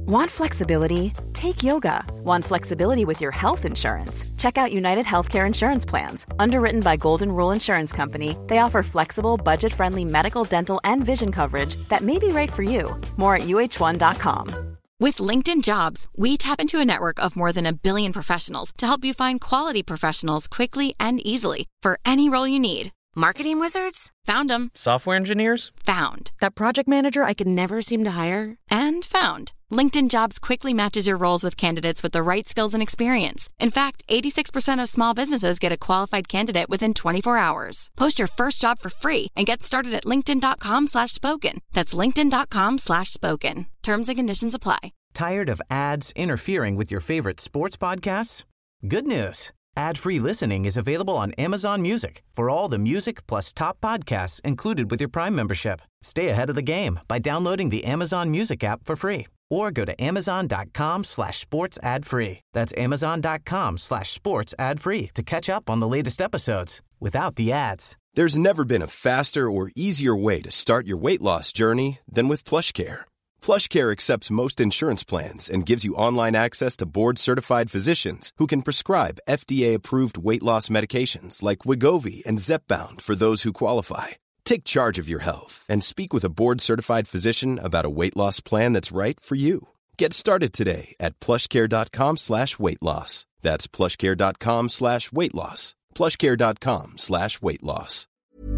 Want flexibility? Take yoga. Want flexibility with your health insurance? Check out United Healthcare Insurance Plans. Underwritten by Golden Rule Insurance Company, they offer flexible, budget-friendly medical, dental, and vision coverage that may be right for you. More at uh1.com. With LinkedIn Jobs, we tap into a network of more than 1 billion professionals to help you find quality professionals quickly and easily for any role you need. Marketing wizards? Found them. Software engineers? Found. That project manager I could never seem to hire? And found. LinkedIn Jobs quickly matches your roles with candidates with the right skills and experience. In fact, 86% of small businesses get a qualified candidate within 24 hours. Post your first job for free and get started at linkedin.com/spoken. That's linkedin.com/spoken. Terms and conditions apply. Tired of ads interfering with your favorite sports podcasts? Good news. Ad-free listening is available on Amazon Music for all the music plus top podcasts included with your Prime membership. Stay ahead of the game by downloading the Amazon Music app for free or go to amazon.com/sports ad free. That's amazon.com/sports ad free to catch up on the latest episodes without the ads. There's never been a faster or easier way to start your weight loss journey than with PlushCare. PlushCare accepts most insurance plans and gives you online access to board-certified physicians who can prescribe FDA-approved weight loss medications like Wegovy and Zepbound for those who qualify. Take charge of your health and speak with a board-certified physician about a weight loss plan that's right for you. Get started today at plushcare.com/weight loss. That's plushcare.com/weight loss. plushcare.com/weight loss.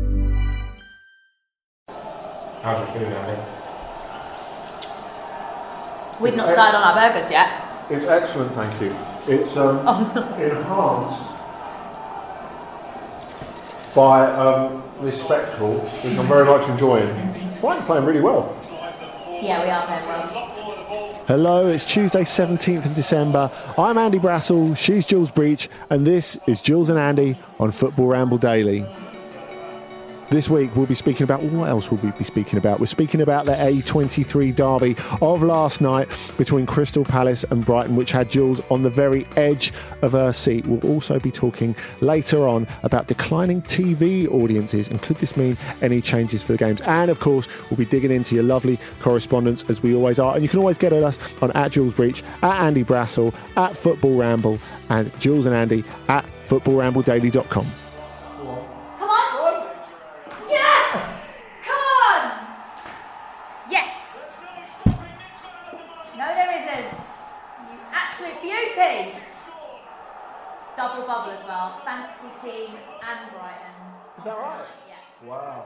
How's it feeling, Andy? We've not started on our burgers yet. It's excellent, thank you. It's enhanced by this spectacle, which I'm very much enjoying. Brighton playing really well. Yeah, we are playing well. Hello, it's Tuesday 17th of December. I'm Andy Brassel, she's Jules Breach, and this is Jules and Andy on Football Ramble Daily. This week we'll be speaking about, what else will we be speaking about? We're speaking about the A23 derby of last night between Crystal Palace and Brighton, which had Jules on the very edge of her seat. We'll also be talking later on about declining TV audiences and could this mean any changes for the games. And of course, we'll be digging into your lovely correspondence as we always are. And you can always get at us on @JulesBreach, @Andy Brassel, @Football Ramble, and Jules and Andy @footballrambledaily.com. Double bubble as well. Fantasy team and Brighton. Is that right? Yeah. Wow.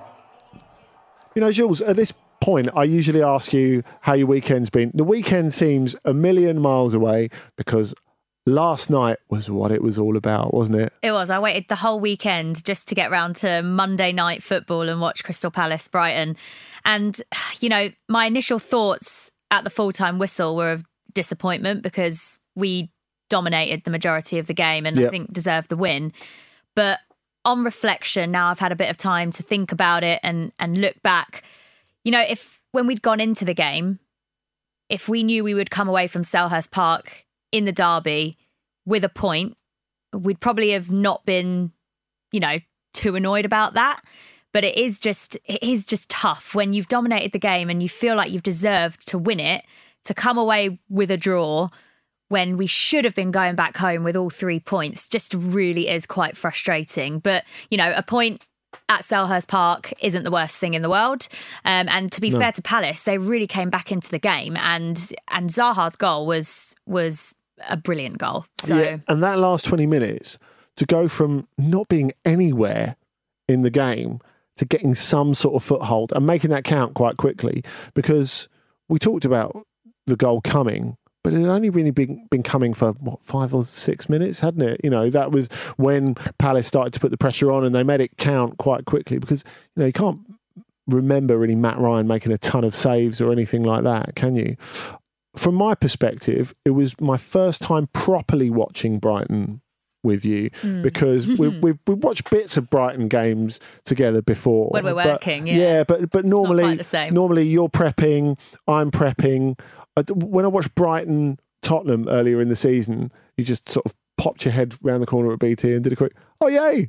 You know, Jules, at this point, I usually ask you how your weekend's been. The weekend seems a million miles away because last night was what it was all about, wasn't it? It was. I waited the whole weekend just to get round to Monday night football and watch Crystal Palace Brighton. And, you know, my initial thoughts at the full-time whistle were of disappointment because we dominated the majority of the game and I think deserved the win. But on reflection, now I've had a bit of time to think about it and look back, you know, if when we'd gone into the game, if we knew we would come away from Selhurst Park in the derby with a point, we'd probably have not been, you know, too annoyed about that. But it is just tough when you've dominated the game and you feel like you've deserved to win it, to come away with a draw when we should have been going back home with all 3 points, just really is quite frustrating. But, you know, a point at Selhurst Park isn't the worst thing in the world. And to be fair to Palace, they really came back into the game and Zaha's goal was a brilliant goal. So yeah, and that last 20 minutes, to go from not being anywhere in the game to getting some sort of foothold and making that count quite quickly, because we talked about the goal coming, but it had only really been coming for, 5 or 6 minutes, hadn't it? You know, that was when Palace started to put the pressure on and they made it count quite quickly because, you know, you can't remember really Matt Ryan making a ton of saves or anything like that, can you? From my perspective, it was my first time properly watching Brighton with you because we've watched bits of Brighton games together before. When we're working, but normally you're prepping, I'm prepping. When I watched Brighton Tottenham earlier in the season, you just sort of popped your head round the corner at BT and did a quick, oh yay,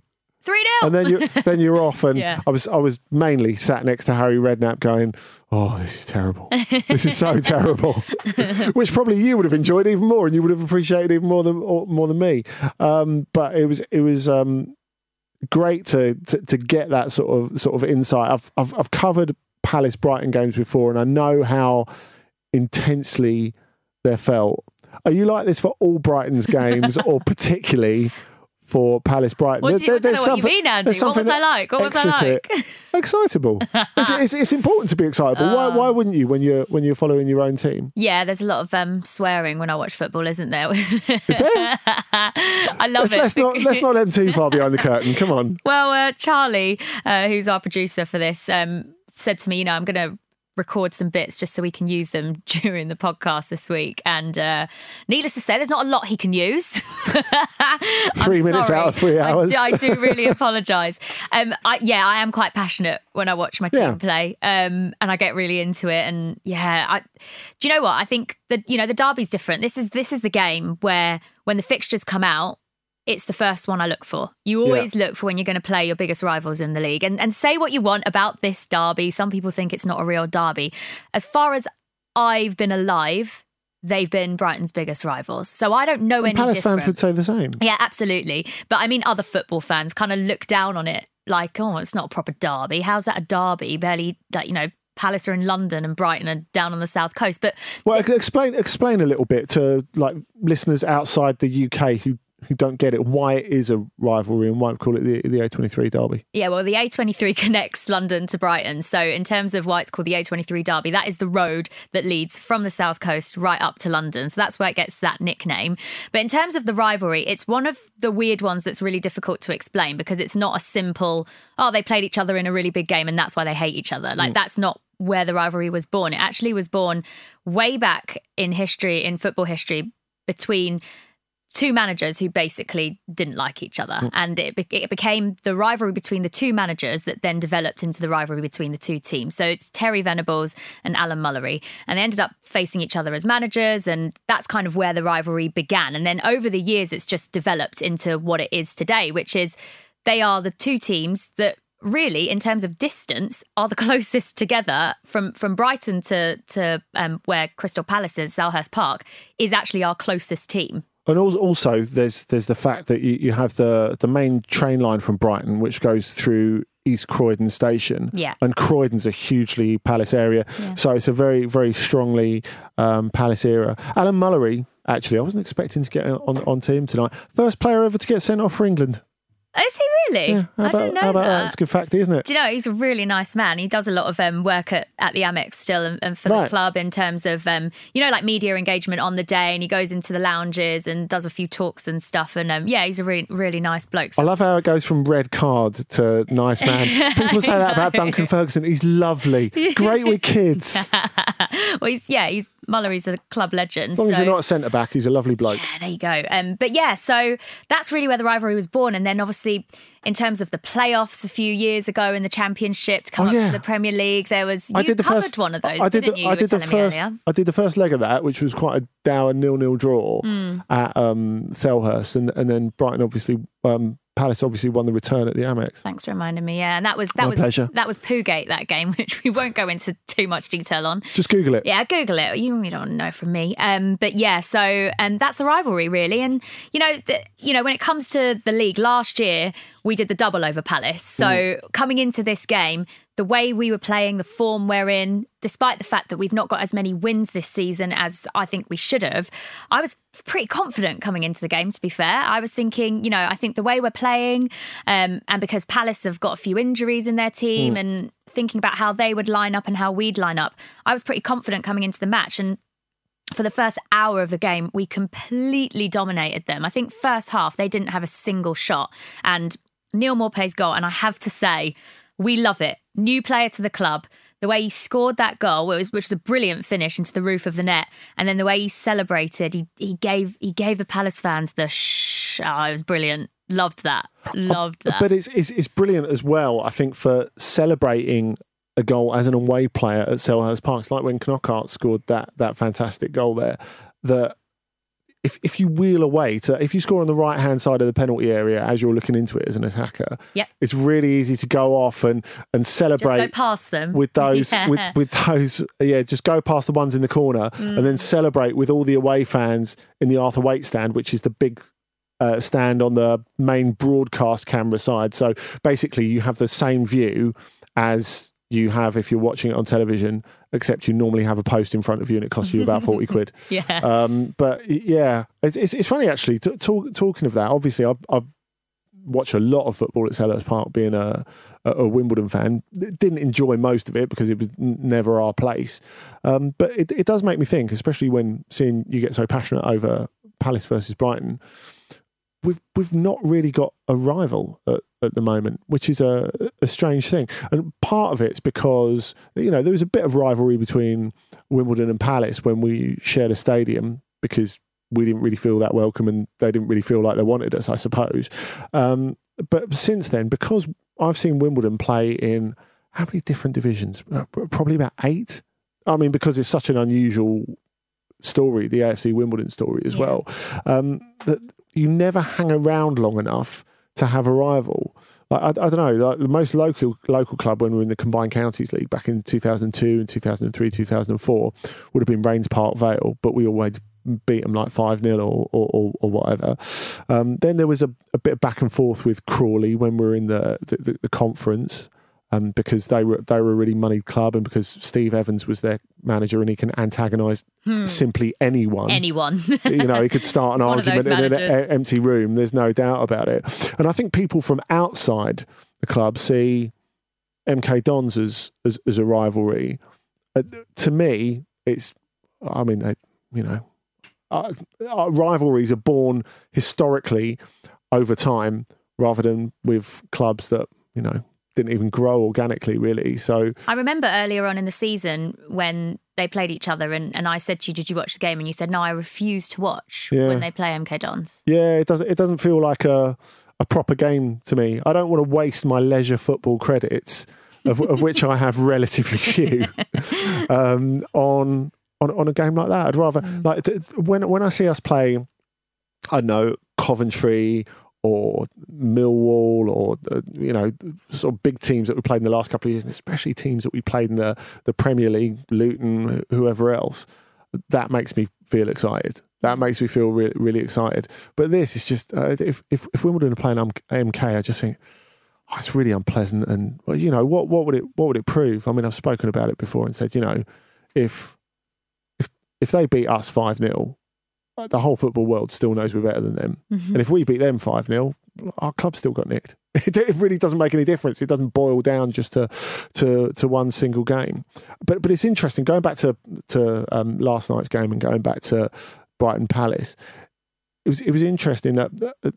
3-0. And then you're off. And Yeah. I was mainly sat next to Harry Redknapp going, oh, this is terrible. This is so terrible. Which probably you would have enjoyed even more, and you would have appreciated even more than me. But it was great to get that sort of insight. I've covered Palace Brighton games before, and I know how intensely they're felt. Are you like this for all Brighton's games, or particularly for Palace Brighton? I don't know what you mean, Andy. What was I like? What was I like? Excitable. It's important to be excitable. Why wouldn't you when you're following your own team? Yeah, there's a lot of swearing when I watch football, isn't there? Is there? I love it. Let's not let them too far behind the curtain. Come on. Well, Charlie, who's our producer for this, said to me, I'm going to record some bits just so we can use them during the podcast this week. And needless to say, there's not a lot he can use. 3 minutes out of 3 hours. I do really apologise. I am quite passionate when I watch my team play, and I get really into it. And do you know what? I think that the derby's different. This is the game where when the fixtures come out, it's the first one I look for. You always look for when you're going to play your biggest rivals in the league. And say what you want about this derby. Some people think it's not a real derby. As far as I've been alive, they've been Brighton's biggest rivals. So I don't know any Palace different. fans would say the same. Yeah, absolutely. But I mean, other football fans kind of look down on it like, oh, it's not a proper derby. How's that a derby? Barely, Palace are in London and Brighton are down on the south coast. But explain a little bit to listeners outside the UK who don't get it, why it is a rivalry and why we call it the A23 derby. Yeah, well, the A23 connects London to Brighton. So in terms of why it's called the A23 derby, that is the road that leads from the south coast right up to London. So that's where it gets that nickname. But in terms of the rivalry, it's one of the weird ones that's really difficult to explain because it's not a simple, they played each other in a really big game and that's why they hate each other. That's not where the rivalry was born. It actually was born way back in football history, between two managers who basically didn't like each other. And it became the rivalry between the two managers that then developed into the rivalry between the two teams. So it's Terry Venables and Alan Mullery. And they ended up facing each other as managers. And that's kind of where the rivalry began. And then over the years, it's just developed into what it is today, which is they are the two teams that really, in terms of distance, are the closest together from Brighton to where Crystal Palace is, Selhurst Park, is actually our closest team. And also, there's the fact that you have the main train line from Brighton, which goes through East Croydon Station. Yeah. And Croydon's a hugely Palace area. Yeah. So it's a very, very strongly Palace era. Alan Mullery, actually, I wasn't expecting to get on team tonight. First player ever to get sent off for England. Is he really? Yeah, how about that? It's a good fact, isn't it? Do you know, he's a really nice man. He does a lot of work at the Amex still and for the club in terms of, media engagement on the day, and he goes into the lounges and does a few talks and stuff. And he's a really, really nice bloke. So. I love how it goes from red card to nice man. People say that about Duncan Ferguson. He's lovely. Great with kids. Well, Mullery's a club legend. As long as you're not a centre-back, he's a lovely bloke. Yeah, there you go. So that's really where the rivalry was born. And then obviously, in terms of the playoffs a few years ago in the Championship to come up to the Premier League, there was... You covered one of those, didn't you? I did the first leg of that, which was quite a dour 0-0 draw at Selhurst. And then Brighton obviously... Palace obviously won the return at the Amex. Thanks for reminding me. Yeah, and that was pleasure. That was Poogate, that game, which we won't go into too much detail on. Just Google it. Yeah, Google it. You don't know from me. But yeah, so that's the rivalry really. And when it comes to the league, last year we did the double over Palace. So coming into this game, the way we were playing, the form we're in, despite the fact that we've not got as many wins this season as I think we should have, I was pretty confident coming into the game, to be fair. I was thinking, I think the way we're playing, and because Palace have got a few injuries in their team and thinking about how they would line up and how we'd line up, I was pretty confident coming into the match. And for the first hour of the game, we completely dominated them. I think first half, they didn't have a single shot. And Neil Maupay's goal, and I have to say, we love it. New player to the club. The way he scored that goal, which was a brilliant finish into the roof of the net, and then the way he celebrated, he gave the Palace fans the shh. Oh, it was brilliant. Loved that. But it's brilliant as well, I think, for celebrating a goal as an away player at Selhurst Park. It's like when Knockaert scored that fantastic goal there. That if you wheel away if you score on the right hand side of the penalty area as you're looking into it as an attacker, it's really easy to go off and celebrate. Just go past them with those with those. Just go past the ones in the corner and then celebrate with all the away fans in the Arthur Waite stand, which is the big stand on the main broadcast camera side. So basically, you have the same view as you have if you're watching it on television, except you normally have a post in front of you and it costs you about 40 quid. But yeah, it's funny actually, talking of that. Obviously, I've watched a lot of football at Selhurst Park being a Wimbledon fan. Didn't enjoy most of it because it was never our place. But it does make me think, especially when seeing you get so passionate over Palace versus Brighton. We've not really got a rival at the moment, which is a strange thing. And part of it's because, there was a bit of rivalry between Wimbledon and Palace when we shared a stadium because we didn't really feel that welcome and they didn't really feel like they wanted us, I suppose. But since then, because I've seen Wimbledon play in how many different divisions? Probably about 8. I mean, because it's such an unusual story, the AFC Wimbledon story as well, that you never hang around long enough to have a rival. Like I don't know, like the most local club when we were in the Combined Counties League back in 2002 and 2003, 2004 would have been Rains Park Vale, but we always beat them like 5-0 or whatever. Then there was a bit of back and forth with Crawley when we were in the conference. Because they were a really moneyed club, and because Steve Evans was their manager, and he can antagonise simply anyone. He could start an argument in an empty room. There's no doubt about it. And I think people from outside the club see MK Dons as a rivalry. To me, it's. I mean, our rivalries are born historically over time, rather than with clubs that didn't even grow organically, really. So I remember earlier on in the season when they played each other and I said to you, did you watch the game? And you said, no, I refuse to watch when they play MK Dons. Yeah, it doesn't feel like a proper game to me. I don't want to waste my leisure football credits, of which I have relatively few, on a game like that. I'd rather, when I see us play, I don't know, Coventry or Millwall or, sort of big teams that we played in the last couple of years, and especially teams that we played in the Premier League, Luton, whoever else, that makes me feel excited. That makes me feel really, really excited. But this is just, if Wimbledon are playing MK, I just think, it's really unpleasant. And, what would it prove? I mean, I've spoken about it before and said, if they beat us 5-0, the whole football world still knows we're better than them. And if we beat them 5-0, our club still got nicked. It really doesn't make any difference. It doesn't boil down just to one single game. But it's interesting, going back to last night's game and going back to Brighton Palace, it was interesting that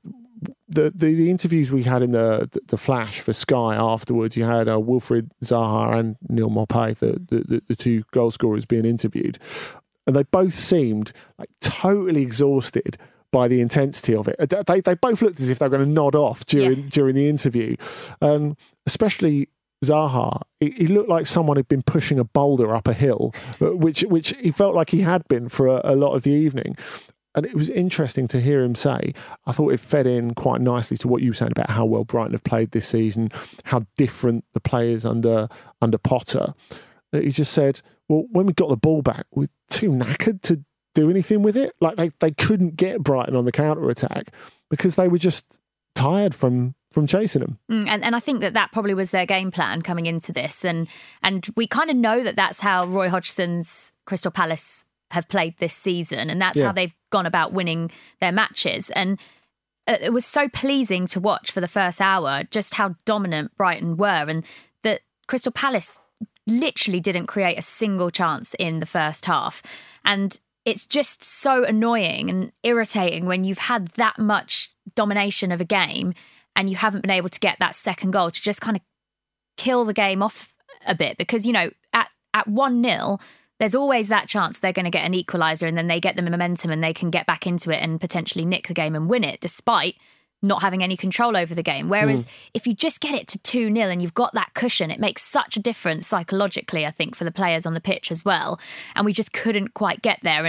the interviews we had in the Flash for Sky afterwards, you had Wilfried Zaha and Neil Maupay, the two goal scorers, being interviewed. And they both seemed like totally exhausted by the intensity of it. They both looked as if they were going to nod off during the interview. Especially Zaha, he looked like someone who'd been pushing a boulder up a hill, which he felt like he had been for a lot of the evening. And it was interesting to hear him say, I thought it fed in quite nicely to what you were saying about how well Brighton have played this season, how different the players under Potter. He just said, well, when we got the ball back, we're too knackered to do anything with it. Like they couldn't get Brighton on the counter-attack because they were just tired from chasing them. And I think that probably was their game plan coming into this. And we kind of know that that's how Roy Hodgson's Crystal Palace have played this season. And that's how they've gone about winning their matches. And it was so pleasing to watch for the first hour just how dominant Brighton were, and that Crystal Palace literally didn't create a single chance in the first half. And it's just so annoying and irritating when you've had that much domination of a game and you haven't been able to get that second goal to just kind of kill the game off a bit. Because, at 1-0, there's always that chance they're going to get an equaliser and then they get the momentum and they can get back into it and potentially nick the game and win it, despite not having any control over the game. Whereas if you just get it to 2-0 and you've got that cushion, it makes such a difference psychologically, I think, for the players on the pitch as well. And we just couldn't quite get there. And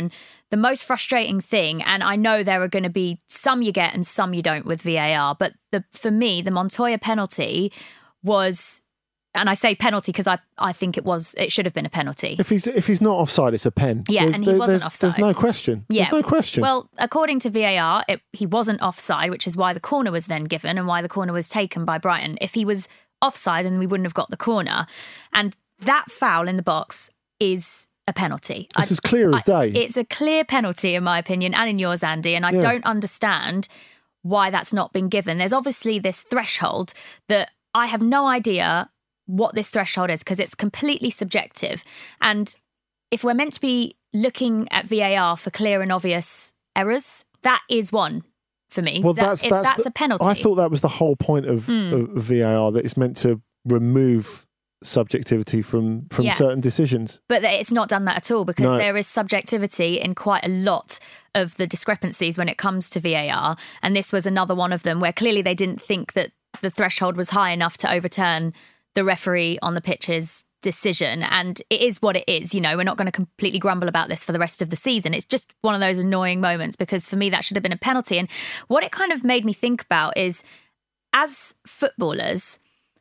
the most frustrating thing, and I know there are going to be some you get and some you don't with VAR, but for me, the Montoya penalty was, and I say penalty because I think it should have been a penalty. If he's not offside, it's a pen. Yeah, and he wasn't offside. There's no question. Yeah. There's no question. Well, according to VAR, he wasn't offside, which is why the corner was then given and why the corner was taken by Brighton. If he was offside, then we wouldn't have got the corner. And that foul in the box is a penalty. It's as clear as day. It's a clear penalty in my opinion, and in yours, Andy, and I don't understand why that's not been given. There's obviously this threshold that I have no idea what this threshold is because it's completely subjective. And if we're meant to be looking at VAR for clear and obvious errors, that is one for me. Well, that's a penalty. I thought that was the whole point of VAR, that it's meant to remove subjectivity from certain decisions. But it's not done that at all because there is subjectivity in quite a lot of the discrepancies when it comes to VAR. And this was another one of them where clearly they didn't think that the threshold was high enough to overturn the referee on the pitch's decision. And it is what it is. You know, we're not going to completely grumble about this for the rest of the season. It's just one of those annoying moments because for me, that should have been a penalty. And what it kind of made me think about is, as footballers,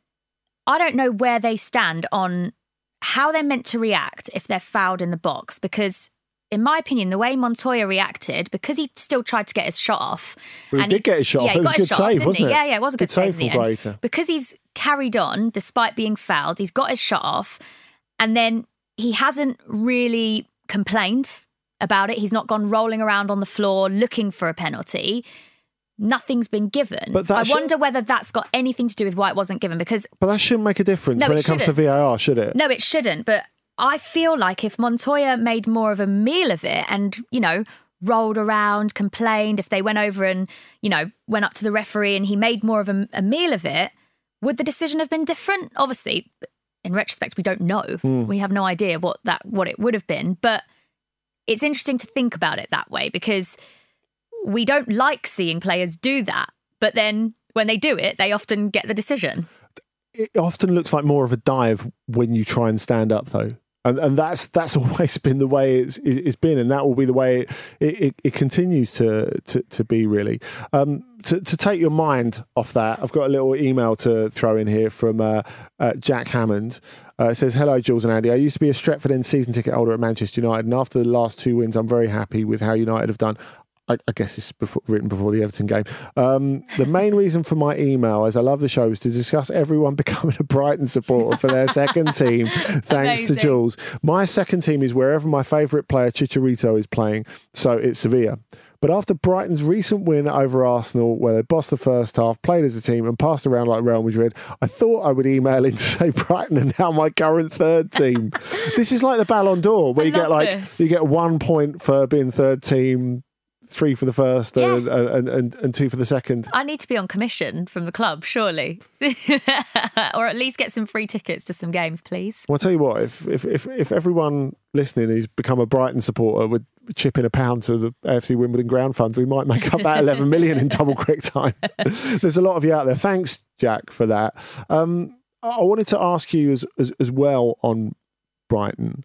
I don't know where they stand on how they're meant to react if they're fouled in the box. Because in my opinion, the way Montoya reacted, because he still tried to get his shot off. Well, he did get his shot off. It was a good save, wasn't it? Yeah, it was a good save in the end. Guaita. Because he's carried on, despite being fouled, he's got his shot off. And then he hasn't really complained about it. He's not gone rolling around on the floor looking for a penalty. Nothing's been given. But I wonder whether that's got anything to do with why it wasn't given. But that shouldn't make a difference when it comes to VAR, should it? No, it shouldn't. But I feel like if Montoya made more of a meal of it and, you know, rolled around, complained, if they went over and, you know, went up to the referee and he made more of a meal of it, would the decision have been different? Obviously, in retrospect, we don't know. We have no idea what it would have been. But it's interesting to think about it that way because we don't like seeing players do that. But then when they do it, they often get the decision. It often looks like more of a dive when you try and stand up, though. And that's always been the way it's been, and that will be the way it continues to be, really. To take your mind off that, I've got a little email to throw in here from Jack Hammond. It says, "Hello, Jules and Andy. I used to be a Stretford End season ticket holder at Manchester United, and after the last 2 wins, I'm very happy with how United have done." I guess it's written before the Everton game. The main reason for my email, as I love the show, is to discuss everyone becoming a Brighton supporter for their second team, thanks to Jules. My second team is wherever my favourite player, Chicharito, is playing, so it's Sevilla. But after Brighton's recent win over Arsenal, where they bossed the first half, played as a team and passed around like Real Madrid, I thought I would email in to say Brighton are now my current third team. This is like the Ballon d'Or, where you get 1 point for being third team, 3 for the first and 2 for the second. I need to be on commission from the club, surely. Or at least get some free tickets to some games, please. Well, I'll tell you what, if everyone listening who's become a Brighton supporter would chip in £1 to the AFC Wimbledon Ground Fund, we might make up that 11 million in double quick time. There's a lot of you out there. Thanks, Jack, for that. I wanted to ask you as well on Brighton.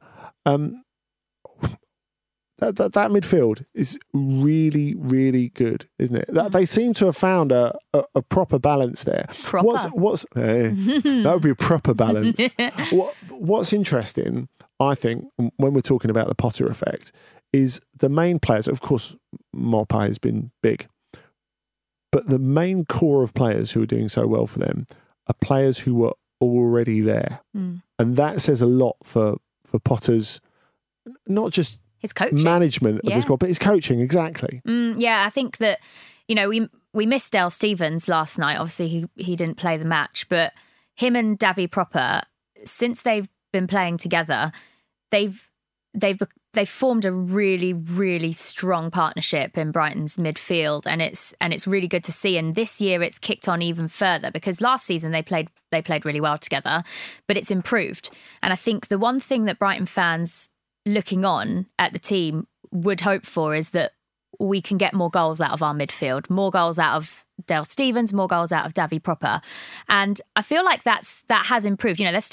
That midfield is really, really good, isn't it? They seem to have found a proper balance there. That would be a proper balance. What's interesting, I think, when we're talking about the Potter effect, is the main players. Of course, Maupay has been big, but the main core of players who are doing so well for them are players who were already there, and that says a lot for Potter's not just his coaching, management of his squad, but his coaching, exactly. I think that, you know, we missed Dale Stephens last night. Obviously, he didn't play the match, but him and Davy Proper, since they've been playing together, they've formed a really, really strong partnership in Brighton's midfield, and it's really good to see. And this year, it's kicked on even further because last season they played really well together, but it's improved. And I think the one thing that Brighton fans looking on at the team would hope for is that we can get more goals out of our midfield, more goals out of Dale Stephens, more goals out of Davy Proper. And I feel like that has improved. You know, they're still not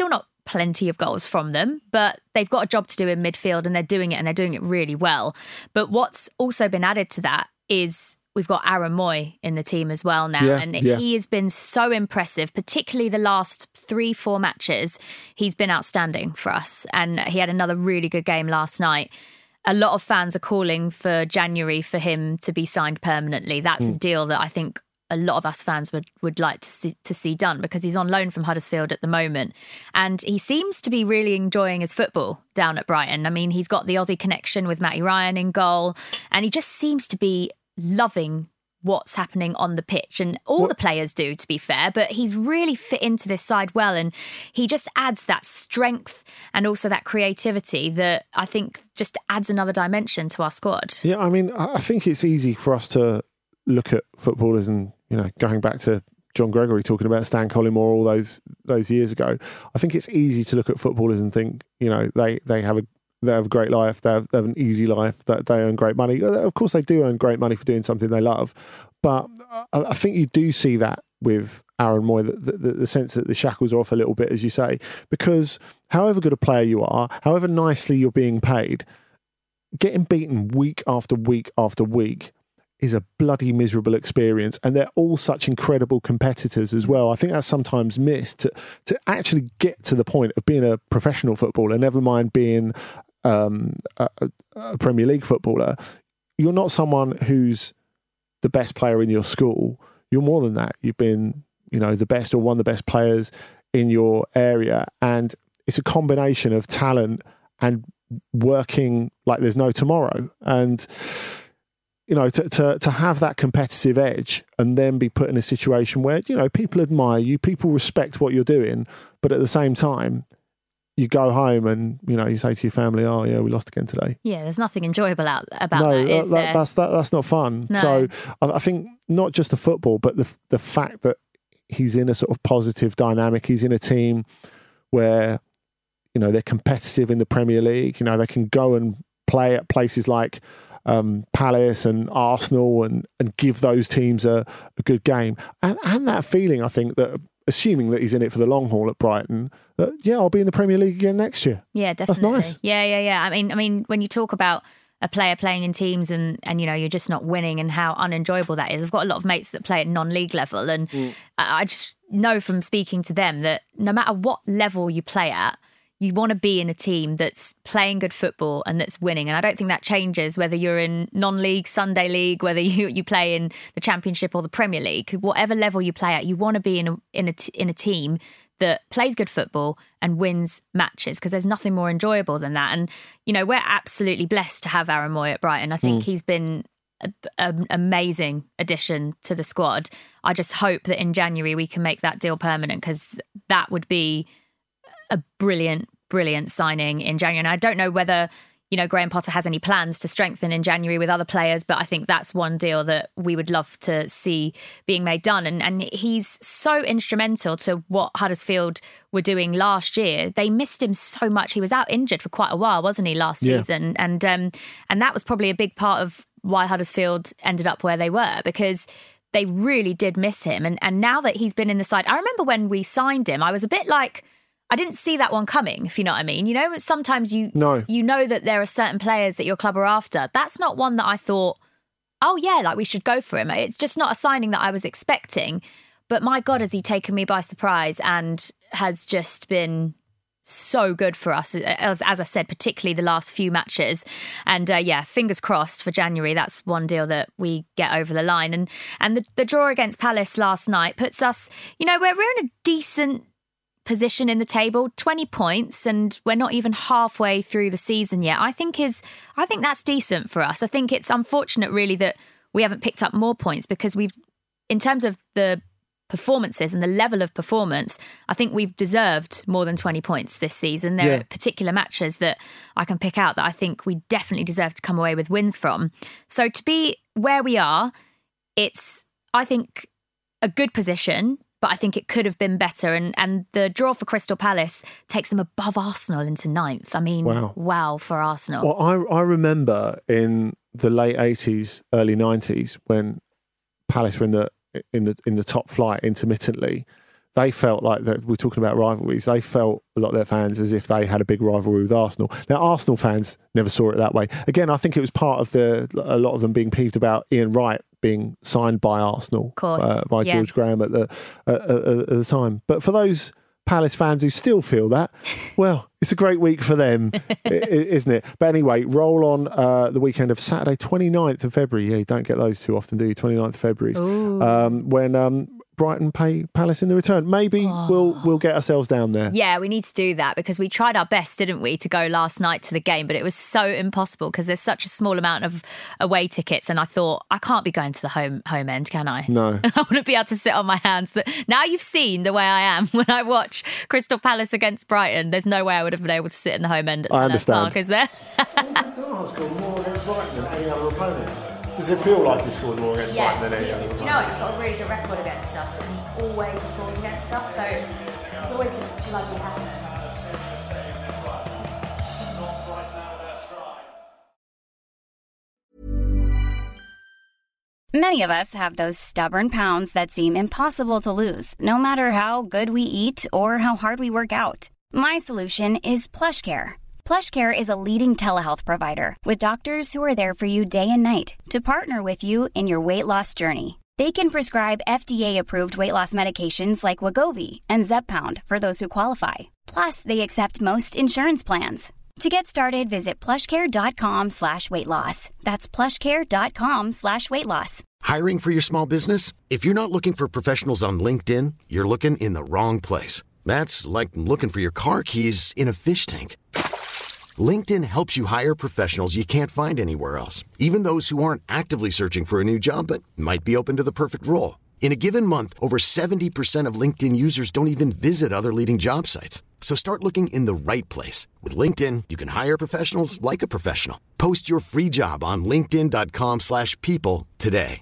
plenty of goals from them, but they've got a job to do in midfield and they're doing it really well. But what's also been added to that is we've got Aaron Moy in the team as well now. He has been so impressive, particularly the last 3-4 matches. He's been outstanding for us. And he had another really good game last night. A lot of fans are calling for January for him to be signed permanently. That's a deal that I think a lot of us fans would like to see done, because he's on loan from Huddersfield at the moment. And he seems to be really enjoying his football down at Brighton. I mean, he's got the Aussie connection with Matty Ryan in goal, and he just seems to be loving what's happening on the pitch. And all the players do, to be fair, but he's really fit into this side well, and he just adds that strength and also that creativity that I think just adds another dimension to our squad. Yeah, I mean, I think it's easy for us to look at footballers and, you know, going back to John Gregory talking about Stan Collymore all those years ago, I think it's easy to look at footballers and think, you know, they have a great life, they have an easy life, that they earn great money. Of course, they do earn great money for doing something they love. But I think you do see that with Aaron Moy, the sense that the shackles are off a little bit, as you say, because however good a player you are, however nicely you're being paid, getting beaten week after week after week is a bloody miserable experience. And they're all such incredible competitors as well. I think that's sometimes missed, to actually get to the point of being a professional footballer, never mind being a Premier League footballer. You're not someone who's the best player in your school. You're more than that. You've been, you know, the best or one of the best players in your area. And it's a combination of talent and working like there's no tomorrow. And, you know, to have that competitive edge and then be put in a situation where, you know, people admire you, people respect what you're doing, but at the same time, you go home and, you know, you say to your family, oh, yeah, we lost again today. Yeah, there's nothing enjoyable about that, is there? That's not fun. No. So I think not just the football, but the fact that he's in a sort of positive dynamic. He's in a team where, you know, they're competitive in the Premier League. You know, they can go and play at places like Palace and Arsenal and give those teams a good game. And that feeling, I think, that assuming that he's in it for the long haul at Brighton, that, yeah, I'll be in the Premier League again next year. Yeah, definitely. That's nice. Yeah. I mean, when you talk about a player playing in teams and you know, you're just not winning and how unenjoyable that is. I've got a lot of mates that play at non-league level, and I just know from speaking to them that no matter what level you play at, you want to be in a team that's playing good football and that's winning. And I don't think that changes whether you're in non-league, Sunday league, whether you play in the Championship or the Premier League. Whatever level you play at, you want to be in a team that plays good football and wins matches, because there's nothing more enjoyable than that. And, you know, we're absolutely blessed to have Aaron Moy at Brighton. I think he's been an amazing addition to the squad. I just hope that in January we can make that deal permanent, because that would be a brilliant signing in January. And I don't know whether, you know, Graham Potter has any plans to strengthen in January with other players, but I think that's one deal that we would love to see being made done. And he's so instrumental to what Huddersfield were doing last year. They missed him so much. He was out injured for quite a while, wasn't he, last season? And that was probably a big part of why Huddersfield ended up where they were, because they really did miss him. And now that he's been in the side, I remember when we signed him, I was a bit like, I didn't see that one coming, if you know what I mean. You know, sometimes you know that there are certain players that your club are after. That's not one that I thought, oh yeah, like we should go for him. It's just not a signing that I was expecting. But my God, has he taken me by surprise and has just been so good for us, as I said, particularly the last few matches. And fingers crossed for January. That's one deal that we get over the line. And the draw against Palace last night puts us, you know, we're in a decent position in the table, 20 points, and we're not even halfway through the season yet. I think that's decent for us. I think it's unfortunate really that we haven't picked up more points, because we've, in terms of the performances and the level of performance, I think we've deserved more than 20 points this season. There are particular matches that I can pick out that I think we definitely deserve to come away with wins from. So to be where we are, it's, I think, a good position, but I think it could have been better. And the draw for Crystal Palace takes them above Arsenal into 9th. I mean, wow for Arsenal. Well, I remember in the late 80s, early 90s, when Palace were in the top flight intermittently, they felt like that. We're talking about rivalries. They felt, a lot of their fans, as if they had a big rivalry with Arsenal. Now, Arsenal fans never saw it that way. Again, I think it was part of a lot of them being peeved about Ian Wright being signed by Arsenal, by George Graham at the time. But for those Palace fans who still feel that, well, it's a great week for them, isn't it? But anyway, roll on the weekend of Saturday, 29th of February. Yeah, you don't get those too often, do you? 29th of February. When Brighton pay Palace in the return. Maybe we'll get ourselves down there. Yeah, we need to do that because we tried our best, didn't we, to go last night to the game, but it was so impossible because there's such a small amount of away tickets, and I thought, I can't be going to the home end, can I? No. I wouldn't be able to sit on my hands. Now you've seen the way I am when I watch Crystal Palace against Brighton. There's no way I would have been able to sit in the home end at Selhurst Park, is there? Arsenal scored more against Brighton than any other opponent. Does it feel like he scored more against Brighton than any other opponent? You know, he's got a really good record against us, and he always scores against us, so it's always a bloody happy. Many of us have those stubborn pounds that seem impossible to lose, no matter how good we eat or how hard we work out. My solution is PlushCare. PlushCare is a leading telehealth provider with doctors who are there for you day and night to partner with you in your weight loss journey. They can prescribe FDA-approved weight loss medications like Wegovy and Zepbound for those who qualify. Plus, they accept most insurance plans. To get started, visit plushcare.com/weightloss. That's plushcare.com/weightloss. Hiring for your small business? If you're not looking for professionals on LinkedIn, you're looking in the wrong place. That's like looking for your car keys in a fish tank. LinkedIn helps you hire professionals you can't find anywhere else, even those who aren't actively searching for a new job but might be open to the perfect role. In a given month, over 70% of LinkedIn users don't even visit other leading job sites. So start looking in the right place. With LinkedIn, you can hire professionals like a professional. Post your free job on linkedin.com/people today.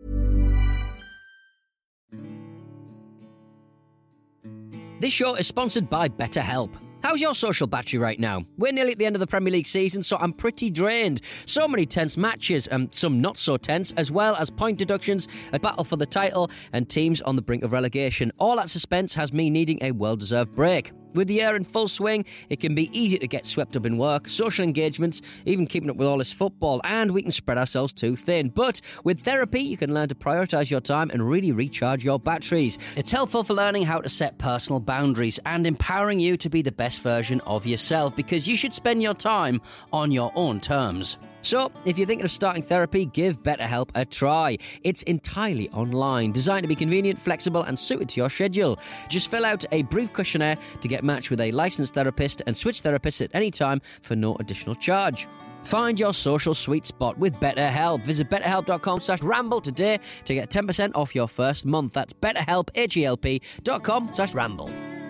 This show is sponsored by BetterHelp. How's your social battery right now? We're nearly at the end of the Premier League season, so I'm pretty drained. So many tense matches, and some not so tense, as well as point deductions, a battle for the title, and teams on the brink of relegation. All that suspense has me needing a well-deserved break. With the year in full swing, it can be easy to get swept up in work, social engagements, even keeping up with all this football, and we can spread ourselves too thin. But with therapy, you can learn to prioritise your time and really recharge your batteries. It's helpful for learning how to set personal boundaries and empowering you to be the best version of yourself, because you should spend your time on your own terms. So, if you're thinking of starting therapy, give BetterHelp a try. It's entirely online, designed to be convenient, flexible, and suited to your schedule. Just fill out a brief questionnaire to get matched with a licensed therapist and switch therapists at any time for no additional charge. Find your social sweet spot with BetterHelp. Visit betterhelp.com/ramble today to get 10% off your first month. That's BetterHelp, HELP.com/ramble.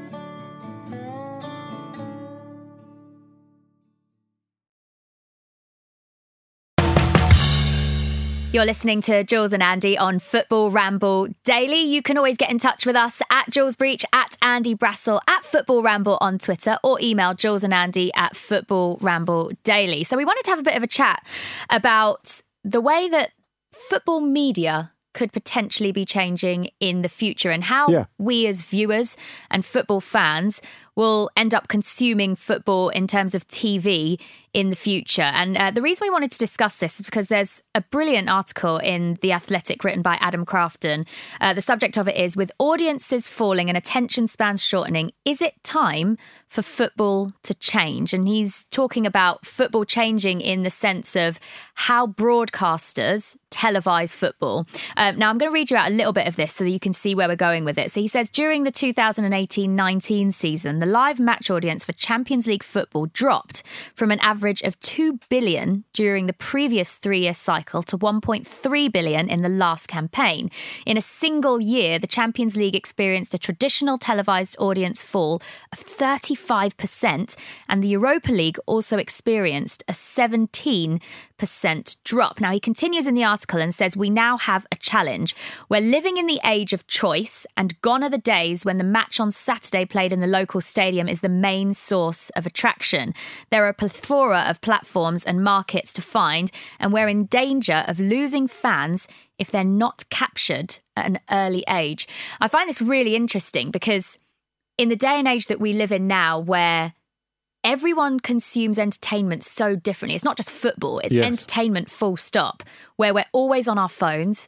You're listening to Jules and Andy on Football Ramble Daily. You can always get in touch with us at Jules Breach, at Andy Brassel, at Football Ramble on Twitter, or email Jules and Andy at Football Ramble Daily. So we wanted to have a bit of a chat about the way that football media could potentially be changing in the future and how we as viewers and football fans will end up consuming football in terms of TV in the future. And the reason we wanted to discuss this is because there's a brilliant article in The Athletic written by Adam Crafton. The subject of it is, with audiences falling and attention spans shortening, is it time for football to change? And he's talking about football changing in the sense of how broadcasters televise football. Now, I'm going to read you out a little bit of this so that you can see where we're going with it. So he says, during the 2018-19 season, the live match audience for Champions League football dropped from an average of 2 billion during the previous 3-year cycle to 1.3 billion in the last campaign. In a single year, the Champions League experienced a traditional televised audience fall of 35%, and the Europa League also experienced a 17% drop. Now, he continues in the article article and says, we now have a challenge. We're living in the age of choice, and gone are the days when the match on Saturday played in the local stadium is the main source of attraction. There are a plethora of platforms and markets to find, and we're in danger of losing fans if they're not captured at an early age. I find this really interesting because in the day and age that we live in now, where everyone consumes entertainment so differently, it's not just football, it's entertainment full stop, where we're always on our phones.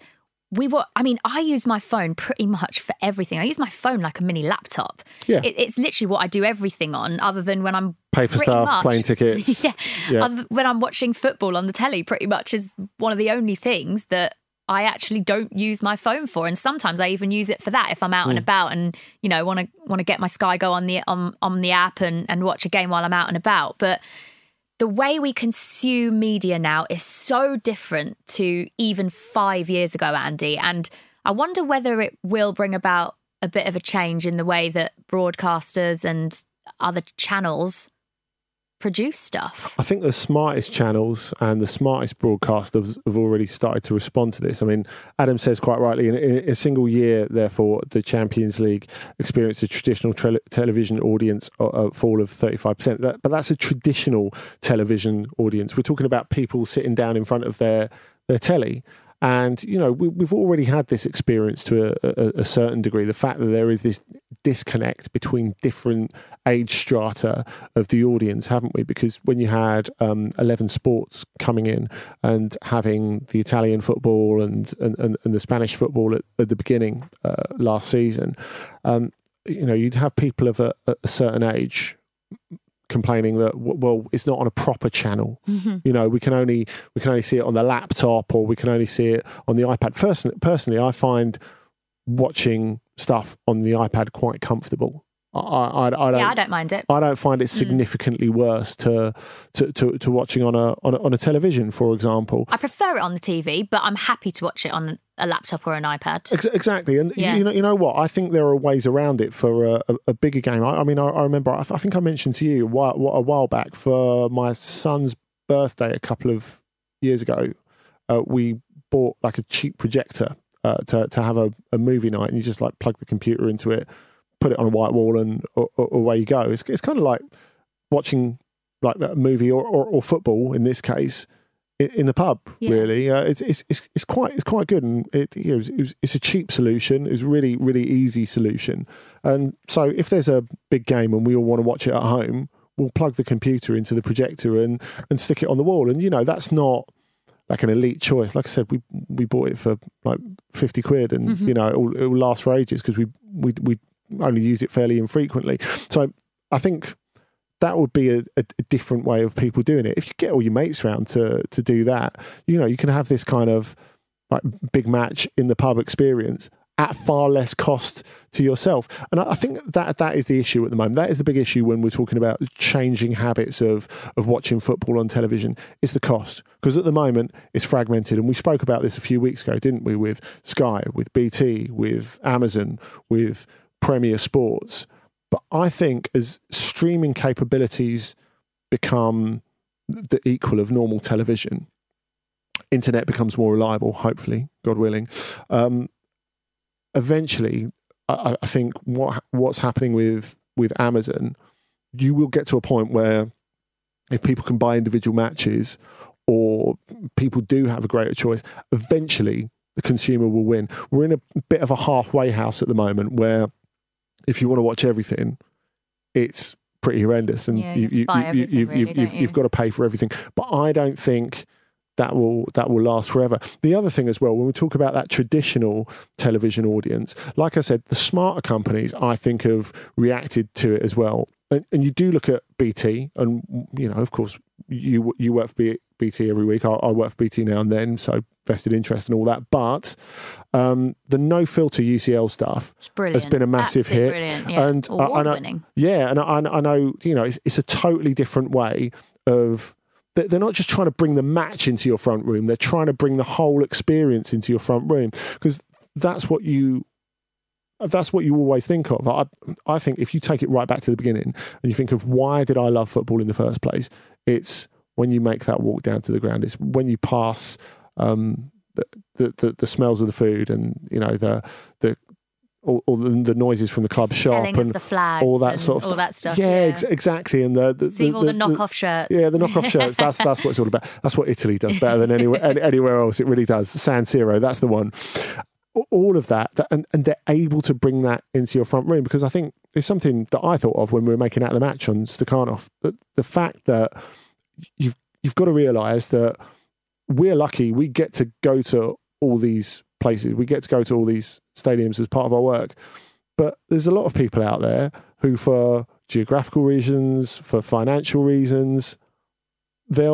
I use my phone pretty much for everything. I use my phone like a mini laptop. Yeah. It's literally what I do everything on, other than when I'm pay for stuff, plane tickets. When I'm watching football on the telly, pretty much is one of the only things that I actually don't use my phone for. And sometimes I even use it for that if I'm out and about and, you know, want to get my Sky Go on the app and watch a game while I'm out and about. But the way we consume media now is so different to even 5 years ago, Andy. And I wonder whether it will bring about a bit of a change in the way that broadcasters and other channels produce stuff. I think the smartest channels and the smartest broadcasters have already started to respond to this. I mean, Adam says quite rightly, in a single year, therefore, the Champions League experienced a traditional television audience fall of 35%. But that's a traditional television audience. We're talking about people sitting down in front of their telly. And, you know, we've already had this experience to a certain degree, the fact that there is this disconnect between different age strata of the audience, haven't we? Because when you had 11 Sports coming in and having the Italian football and the Spanish football at the beginning last season, you know, you'd have people of a certain age complaining that, well, it's not on a proper channel. Mm-hmm. You know, we can only see it on the laptop, or we can only see it on the iPad. Personally, I find watching stuff on the iPad quite comfortable. I don't mind it. I don't find it significantly worse to watching on a television, for example. I prefer it on the TV, but I'm happy to watch it on a laptop or an iPad. Exactly, and you know what? I think there are ways around it for a bigger game. I remember. I think I mentioned to you a while back, for my son's birthday a couple of years ago. We bought like a cheap projector to have a movie night, and you just like plug the computer into it, put it on a white wall, and away you go. It's kind of like watching like a movie or football in this case in the pub. Really, it's quite good, and it's a cheap solution. It's a really, really easy solution. And so if there's a big game and we all want to watch it at home, we'll plug the computer into the projector and stick it on the wall. And you know, that's not like an elite choice. Like I said, we bought it for like 50 quid, and you know, it will last for ages because we only use it fairly infrequently. So I think that would be a different way of people doing it. If you get all your mates around to do that, you know, you can have this kind of like big match in the pub experience at far less cost to yourself. And I think that is the issue at the moment. That is the big issue when we're talking about changing habits of watching football on television. It's the cost. Because at the moment, it's fragmented. And we spoke about this a few weeks ago, didn't we? With Sky, with BT, with Amazon, with Premier Sports. But I think as streaming capabilities become the equal of normal television, internet becomes more reliable, hopefully, God willing. Eventually, I think what's happening with Amazon, you will get to a point where if people can buy individual matches, or people do have a greater choice, eventually the consumer will win. We're in a bit of a halfway house at the moment where if you want to watch everything, it's pretty horrendous, and you've got to pay for everything. But I don't think that will last forever. The other thing as well, when we talk about that traditional television audience, like I said, the smarter companies, I think, have reacted to it as well. And you do look at BT, and you know, of course, you work for BT every week. I work for BT now and then, so vested interest and all that. But the no filter UCL stuff has been a massive hit. Brilliant. Yeah. And award-winning. And I know, you know, it's a totally different way of. They're not just trying to bring the match into your front room. They're trying to bring the whole experience into your front room, because that's what you always think of. I think if you take it right back to the beginning and you think of why did I love football in the first place, it's when you make that walk down to the ground. It's when you pass the smells of the food, and all the noises from the club shop and and the flags, all that sort of all stuff. that stuff. Yeah, exactly. And seeing all the knockoff shirts. Yeah, the knockoff shirts. That's what it's all about. That's what Italy does better than anywhere else. It really does. San Siro, that's the one. All of that, and they're able to bring that into your front room, because I think it's something that I thought of when we were making Out of the Match on Stakhanov. The fact that you've got to realise that we're lucky. We get to go to all these places. We get to go to all these stadiums as part of our work. But there's a lot of people out there who, for geographical reasons, for financial reasons, they're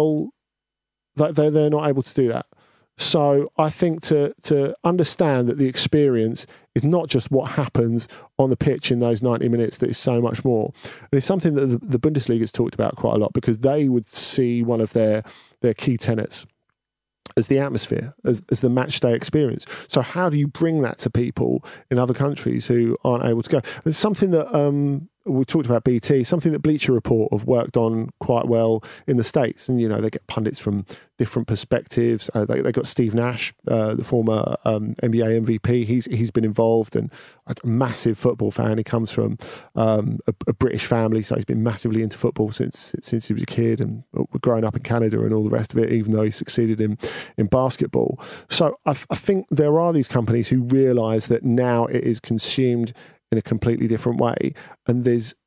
not able to do that. So I think to understand that the experience is not just what happens on the pitch in those 90 minutes, that is so much more. And it's something that the Bundesliga has talked about quite a lot, because they would see one of their key tenets as the atmosphere, as the match day experience. So how do you bring that to people in other countries who aren't able to go? It's something that we talked about BT, something that Bleacher Report have worked on quite well in the States. And, they get pundits from different perspectives. They got Steve Nash, the former NBA MVP. He's been involved, and a massive football fan. He comes from a British family, so he's been massively into football since he was a kid, and growing up in Canada and all the rest of it, even though he succeeded in basketball. So I think there are these companies who realise that now it is consumed in a completely different way. And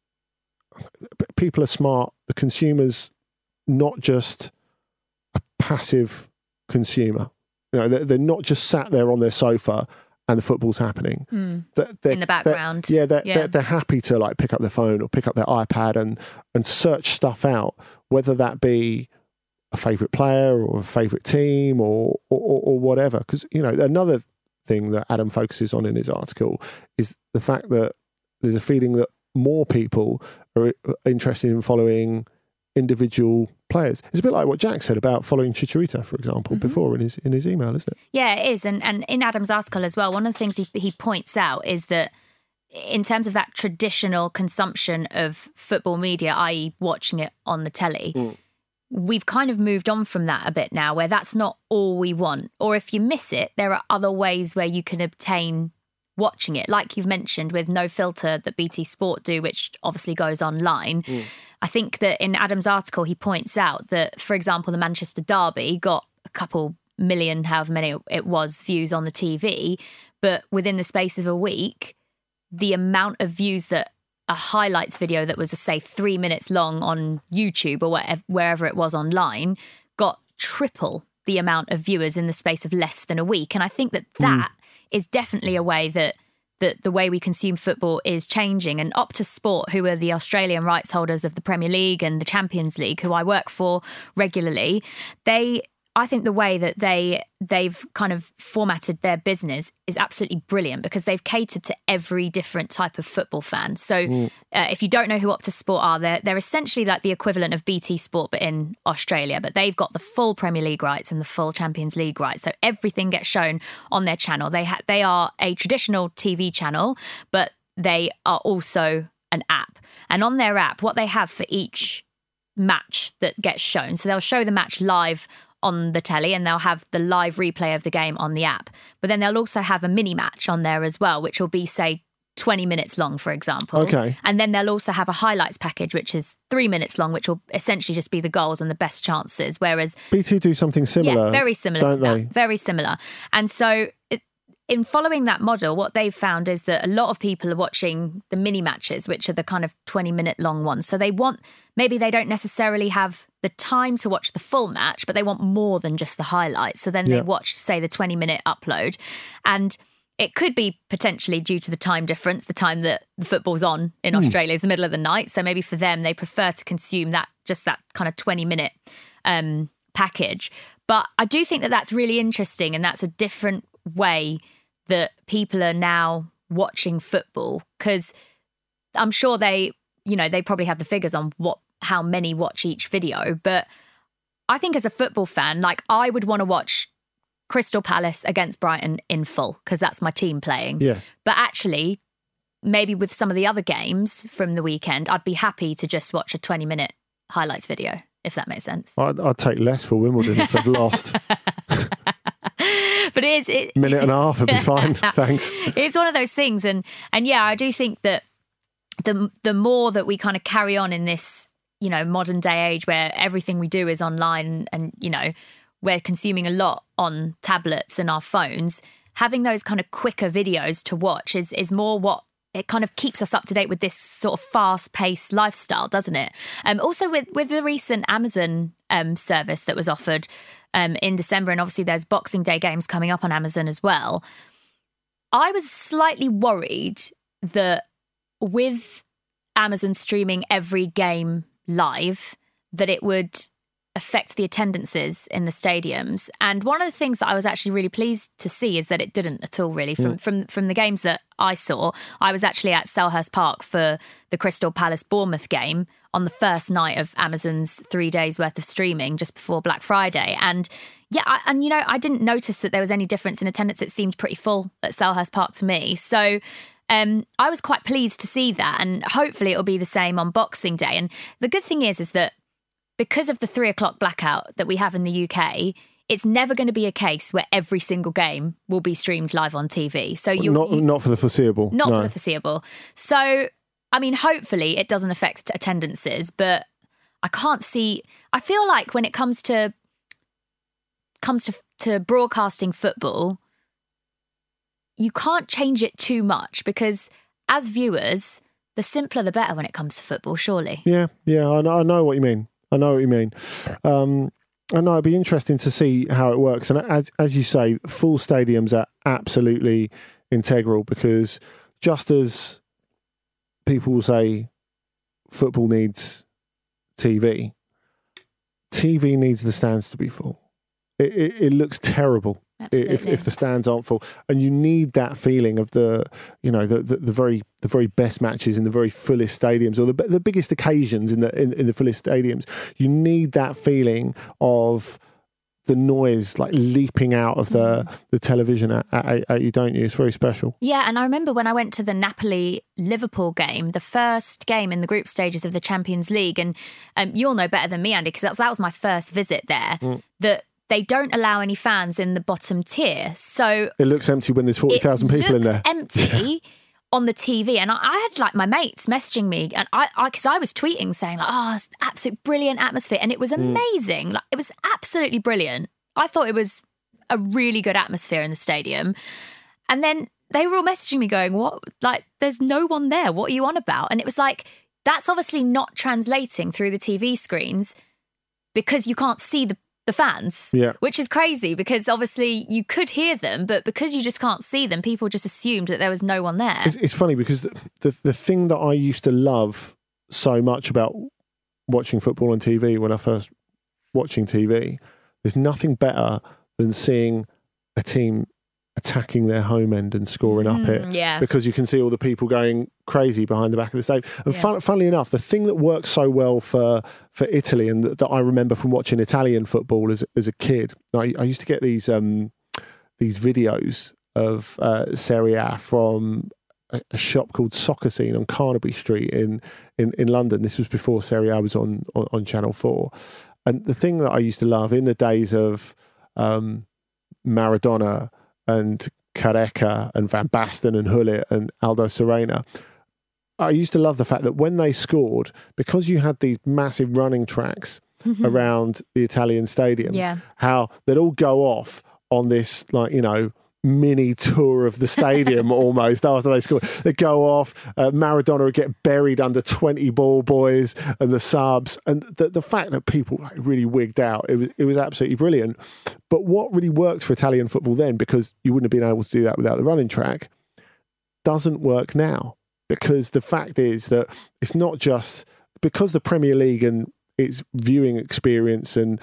people are smart. The consumer's not just a passive consumer. They're not just sat there on their sofa and the football's happening. In the background. They're happy to pick up their phone or pick up their iPad and search stuff out, whether that be a favourite player or a favourite team or whatever. Because, another thing that Adam focuses on in his article is the fact that there's a feeling that more people are interested in following individual players. It's a bit like what Jack said about following Chicharito, for example, before in his email, isn't it? Yeah, it is. And in Adam's article as well, one of the things he points out is that in terms of that traditional consumption of football media, i.e. watching it on the telly, we've kind of moved on from that a bit now, where that's not all we want. Or if you miss it, there are other ways where you can obtain watching it, like you've mentioned with No Filter that BT Sport do, which obviously goes online. I think that in Adam's article, he points out that, for example, the Manchester Derby got a couple million, however many it was, views on the TV. But within the space of a week, the amount of views that a highlights video that was, say, 3 minutes long on YouTube or wherever it was online got triple the amount of viewers in the space of less than a week. And I think that is definitely a way that the way we consume football is changing. And Optus Sport, who are the Australian rights holders of the Premier League and the Champions League, who I work for regularly, I think the way that they've kind of formatted their business is absolutely brilliant, because they've catered to every different type of football fan. So if you don't know who Optus Sport are, they're essentially like the equivalent of BT Sport but in Australia. But they've got the full Premier League rights and the full Champions League rights. So everything gets shown on their channel. They are a traditional TV channel, but they are also an app. And on their app, what they have for each match that gets shown, so they'll show the match live on the telly, and they'll have the live replay of the game on the app. But then they'll also have a mini match on there as well, which will be, say, 20 minutes long, for example. Okay. And then they'll also have a highlights package, which is 3 minutes long, which will essentially just be the goals and the best chances. Whereas BT do something similar. Yeah, very similar to that. Very similar. And so in following that model, what they've found is that a lot of people are watching the mini matches, which are the kind of 20-minute long ones. So maybe they don't necessarily have the time to watch the full match, but they want more than just the highlights. So then they watch, say, the 20-minute upload. And it could be potentially due to the time difference, the time that the football's on in Australia is the middle of the night. So maybe for them, they prefer to consume that kind of 20-minute package. But I do think that that's really interesting, and that's a different way that people are now watching football, because I'm sure they probably have the figures on how many watch each video. But I think as a football fan, I would want to watch Crystal Palace against Brighton in full, because that's my team playing. Yes. But actually, maybe with some of the other games from the weekend, I'd be happy to just watch a 20-minute highlights video, if that makes sense. I'd take less for Wimbledon if they've lost. But it is... Minute and a half would be fine, thanks. It's one of those things. And yeah, I do think that the more that we kind of carry on in this, you know, modern day age where everything we do is online and, you know, we're consuming a lot on tablets and our phones, having those kind of quicker videos to watch is more what it kind of keeps us up to date with this sort of fast-paced lifestyle, doesn't it? Also with the recent Amazon service that was offered in December, and obviously there's Boxing Day games coming up on Amazon as well, I was slightly worried that with Amazon streaming every game live, that it would affect the attendances in the stadiums. And one of the things that I was actually really pleased to see is that it didn't at all, really. From the games that I saw, I was actually at Selhurst Park for the Crystal Palace Bournemouth game on the first night of Amazon's 3 days worth of streaming just before Black Friday. And yeah, I didn't notice that there was any difference in attendance. It seemed pretty full at Selhurst Park to me. So I was quite pleased to see that, and hopefully it'll be the same on Boxing Day. And the good thing is that because of the 3 o'clock blackout that we have in the UK, it's never going to be a case where every single game will be streamed live on TV. So not for the foreseeable. Not for the foreseeable. So, I mean, hopefully it doesn't affect attendances, but I can't see. I feel like when it comes to broadcasting football, you can't change it too much because as viewers, the simpler the better when it comes to football, surely. Yeah, I know what you mean. I know it'd be interesting to see how it works. And as you say, full stadiums are absolutely integral because just as people will say football needs TV needs the stands to be full. It looks terrible if the stands aren't full, and you need that feeling of the very best matches in the very fullest stadiums, or the biggest occasions in the fullest stadiums. You need that feeling of the noise like leaping out of the television at you, don't you? It's very special. Yeah, and I remember when I went to the Napoli-Liverpool game, the first game in the group stages of the Champions League, and you'll know better than me, Andy, because that was my first visit there, that they don't allow any fans in the bottom tier. So it looks empty when there's 40,000 people in there. It looks empty on the TV. And I had like my mates messaging me, and because I was tweeting saying like, oh, it's absolute brilliant atmosphere. And it was amazing. Like, it was absolutely brilliant. I thought it was a really good atmosphere in the stadium. And then they were all messaging me going, what? Like, there's no one there. What are you on about? And it was like, that's obviously not translating through the TV screens because you can't see the fans, which is crazy because obviously you could hear them, but because you just can't see them, people just assumed that there was no one there. It's funny because the thing that I used to love so much about watching football on TV when I first watching TV, there's nothing better than seeing a team attacking their home end and scoring up it, because you can see all the people going crazy behind the back of the stadium. And funnily enough, the thing that works so well for Italy, and that I remember from watching Italian football as a kid, I used to get these videos of Serie A from a shop called Soccer Scene on Carnaby Street in London. This was before Serie A was on Channel 4. And the thing that I used to love in the days of Maradona and Careca and Van Basten and Gullit and Aldo Serena, I used to love the fact that when they scored, because you had these massive running tracks around the Italian stadiums, how they'd all go off on this, like, you know, mini tour of the stadium almost after they scored. They'd go off, Maradona would get buried under 20 ball boys and the subs, and the fact that people like really wigged out, it was absolutely brilliant. But what really worked for Italian football then, because you wouldn't have been able to do that without the running track, doesn't work now. Because the fact is that it's not just because the Premier League and its viewing experience and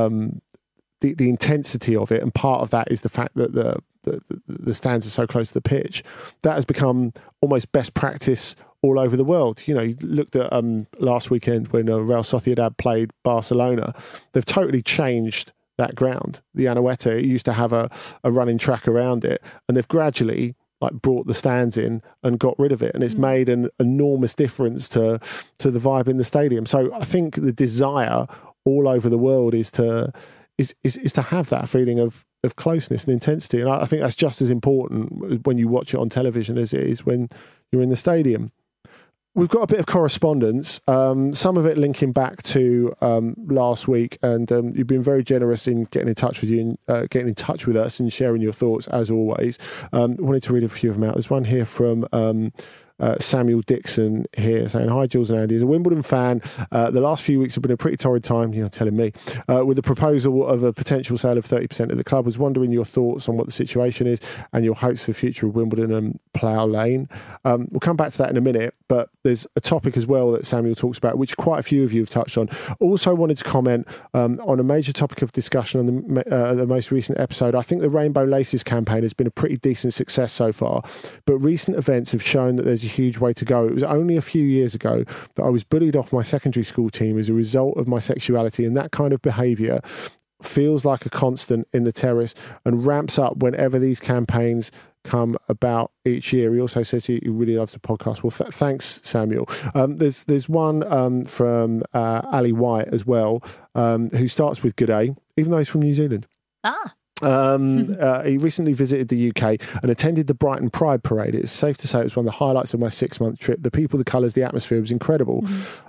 the intensity of it, and part of that is the fact that the stands are so close to the pitch, that has become almost best practice all over the world. You know, you looked at last weekend when Real Sociedad played Barcelona. They've totally changed that ground. The Anoeta, it used to have a running track around it, and they've gradually like brought the stands in and got rid of it, and it's made an enormous difference to the vibe in the stadium. So I think the desire all over the world is to is to have that feeling of closeness and intensity. And I think that's just as important when you watch it on television as it is when you're in the stadium. We've got a bit of correspondence, some of it linking back to last week, and you've been very generous in getting in touch with you and getting in touch with us and sharing your thoughts as always. Wanted to read a few of them out. There's one here from Samuel Dixon here saying, "Hi Jules and Andy, as a Wimbledon fan, the last few weeks have been a pretty torrid time, you're telling me, with the proposal of a potential sale of 30% of the club. Was wondering your thoughts on what the situation is and your hopes for the future of Wimbledon and Plough Lane." We'll come back to that in a minute, but there's a topic as well that Samuel talks about, which quite a few of you have touched on. Also wanted to comment on a major topic of discussion on the most recent episode. I think the Rainbow Laces campaign has been a pretty decent success so far, but recent events have shown that there's a huge way to go. It was only a few years ago that I was bullied off my secondary school team as a result of my sexuality, and that kind of behaviour feels like a constant in the terrace and ramps up whenever these campaigns come about each year. He also says he really loves the podcast. Well, thanks, Samuel. There's one from Ali White as well, who starts with "Good day," even though he's from New Zealand. He recently visited the UK and attended the Brighton Pride Parade. It's safe to say it was one of the highlights of my 6-month trip. The people, the colours, the atmosphere was incredible.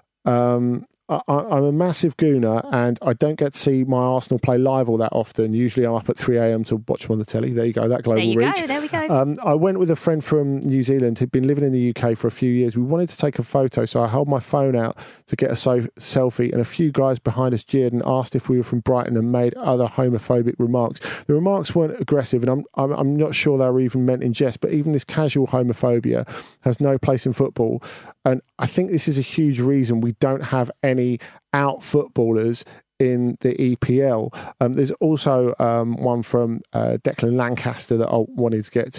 I'm a massive gooner and I don't get to see my Arsenal play live all that often. Usually I'm up at 3 a.m. to watch them on the telly. There you go, that global reach. There we go. I went with a friend from New Zealand who'd been living in the UK for a few years. We wanted to take a photo, so I held my phone out to get a selfie, and a few guys behind us jeered and asked if we were from Brighton and made other homophobic remarks. The remarks weren't aggressive, and I'm not sure they were even meant in jest, but even this casual homophobia has no place in football. And I think this is a huge reason we don't have any out footballers in the EPL. There's also one from Declan Lancaster that I wanted to get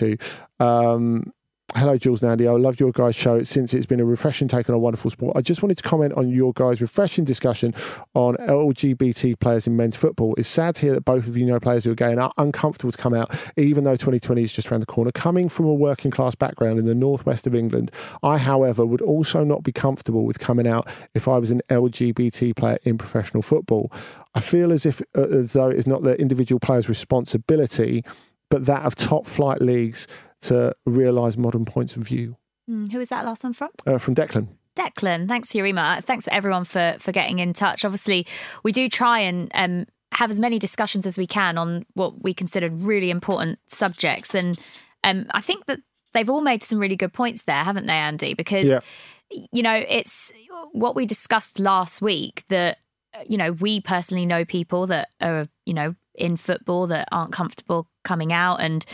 to. Hello, Jules and Andy. I love your guys' show since it's been a refreshing take on a wonderful sport. I just wanted to comment on your guys' refreshing discussion on LGBT players in men's football. It's sad to hear that both of you know players who are gay and are uncomfortable to come out, even though 2020 is just around the corner. Coming from a working class background in the northwest of England, I, however, would also not be comfortable with coming out if I was an LGBT player in professional football. I feel as though it's not the individual player's responsibility, but that of top flight leagues to realise modern points of view. Who is that last one from? From Declan. Declan, thanks for your email. Thanks everyone for getting in touch. Obviously, we do try and have as many discussions as we can on what we consider really important subjects. And I think that they've all made some really good points there, haven't they, Andy? Because, you know, it's what we discussed last week that, you know, we personally know people that are, you know, in football that aren't comfortable coming out, and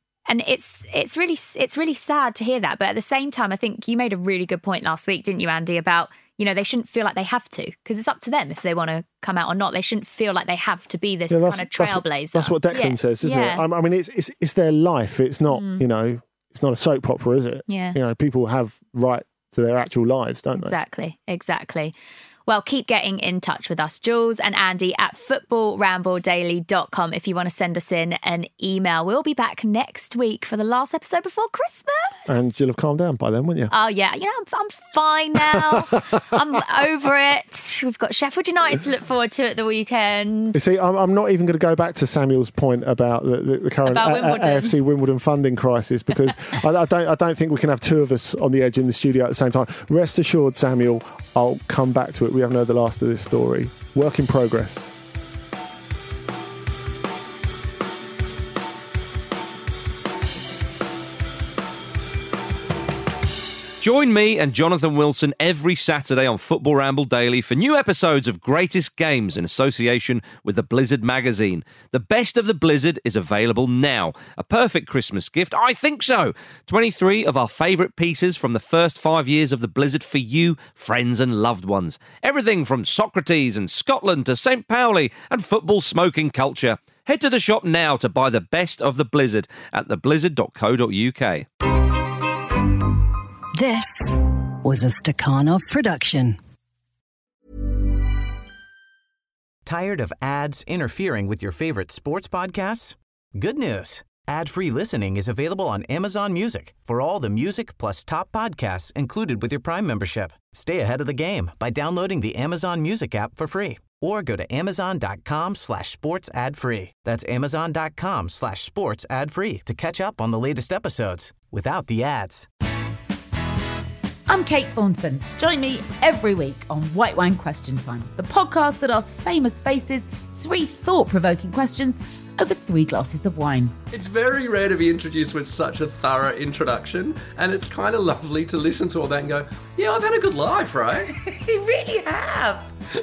it's really sad to hear that. But at the same time, I think you made a really good point last week, didn't you, Andy, about, you know, they shouldn't feel like they have to, because it's up to them if they want to come out or not. They shouldn't feel like they have to be this kind of trailblazer. That's what Declan says, isn't it? I mean, it's their life. It's not, you know, it's not a soap opera, is it? Yeah. You know, people have right to their actual lives, don't they? Exactly. Well, keep getting in touch with us, Jules and Andy, at footballrambledaily.com if you want to send us in an email. We'll be back next week for the last episode before Christmas. And you'll have calmed down by then, won't you? Oh, yeah. You know, I'm fine now. I'm over it. We've got Sheffield United to look forward to at the weekend. You see, I'm not even going to go back to Samuel's point about the current AFC Wimbledon funding crisis, because I don't think we can have two of us on the edge in the studio at the same time. Rest assured, Samuel, I'll come back to it. We haven't heard the last of this story. Work in progress. Join me and Jonathan Wilson every Saturday on Football Ramble Daily for new episodes of Greatest Games in association with the Blizzard magazine. The best of the Blizzard is available now. A perfect Christmas gift? I think so. 23 of our favourite pieces from the first 5 years of the Blizzard for you, friends and loved ones. Everything from Socrates and Scotland to St. Pauli and football smoking culture. Head to the shop now to buy the best of the Blizzard at theblizzard.co.uk. This was a Stakhanov production. Tired of ads interfering with your favorite sports podcasts? Good news. Ad-free listening is available on Amazon Music for all the music plus top podcasts included with your Prime membership. Stay ahead of the game by downloading the Amazon Music app for free or go to amazon.com/sports ad free. That's amazon.com/sports ad free to catch up on the latest episodes without the ads. I'm Kate Thornton. Join me every week on White Wine Question Time, the podcast that asks famous faces 3 thought-provoking questions over 3 glasses of wine. It's very rare to be introduced with such a thorough introduction, and it's kind of lovely to listen to all that and go, yeah, I've had a good life, right? You really have.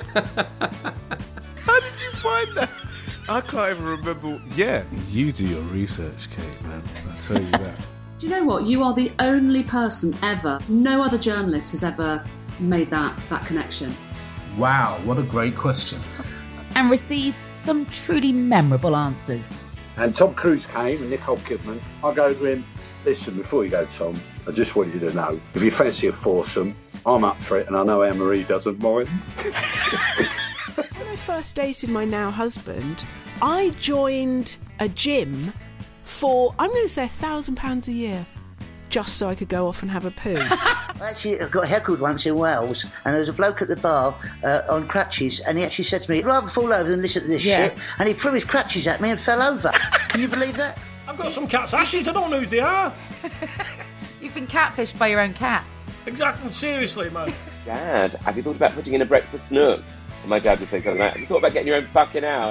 How did you find that? I can't even remember. Yeah, you do your research, Kate, man. I'll tell you that. Do you know what? You are the only person ever, no other journalist has ever made that connection. Wow, what a great question. And receives some truly memorable answers. And Tom Cruise came and Nicole Kidman. I go to him, listen, before you go, Tom, I just want you to know, if you fancy a foursome, I'm up for it and I know Anne-Marie doesn't mind. When I first dated my now husband, I joined a gym for, I'm going to say £1,000 a year, just so I could go off and have a poo. Actually, I got heckled once in Wales, and there was a bloke at the bar on crutches, and he actually said to me, I'd rather fall over than listen to this shit, and he threw his crutches at me and fell over. Can you believe that? I've got some cat's ashes, I don't know who they are. You've been catfished by your own cat. Exactly, seriously, man. Dad, have you thought about putting in a breakfast nook? And my dad would say something like, have you thought about getting your own fucking house?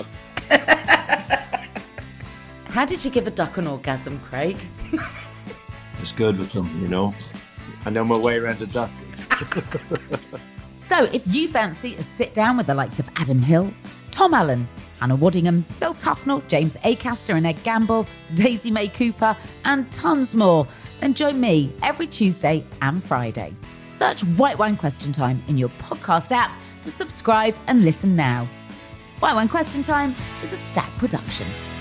How did you give a duck an orgasm, Craig? It's good with them, you know. I know my way around a duck. So if you fancy a sit down with the likes of Adam Hills, Tom Allen, Hannah Waddingham, Phil Tufnell, James Acaster and Ed Gamble, Daisy May Cooper, and tons more, then join me every Tuesday and Friday. Search White Wine Question Time in your podcast app to subscribe and listen now. White Wine Question Time is a Stack production.